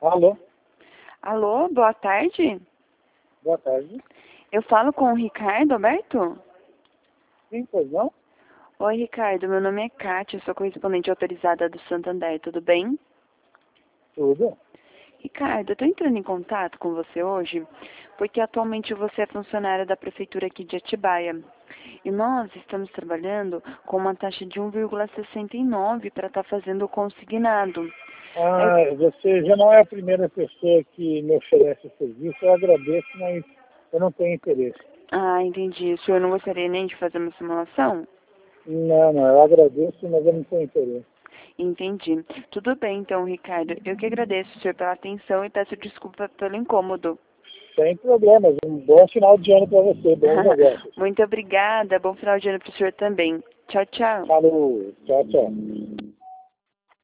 Alô, Alô, boa tarde. boa tarde. Eu falo com o Ricardo Alberto? Sim, pois não? Oi, Ricardo, meu nome é Kátia, sou correspondente autorizada do Santander, tudo bem? Tudo. Ricardo, eu estou entrando em contato com você hoje porque atualmente você é funcionário da prefeitura aqui de Atibaia. E nós estamos trabalhando com uma taxa de 1,69 para estar fazendo o consignado. É- Você já não é a primeira pessoa que me oferece o serviço. Eu agradeço, mas eu não tenho interesse. entendi. O senhor não gostaria nem de fazer uma simulação? Não, eu agradeço, mas eu não tenho interesse. Entendi. Tudo bem, então, Ricardo. Eu que agradeço, senhor, pela atenção e peço desculpa pelo incômodo. Sem problemas. Um bom final de ano para você. Bons negócios. Muito obrigada. Bom final de ano para o senhor também. Tchau, tchau. Falou. Tchau, tchau.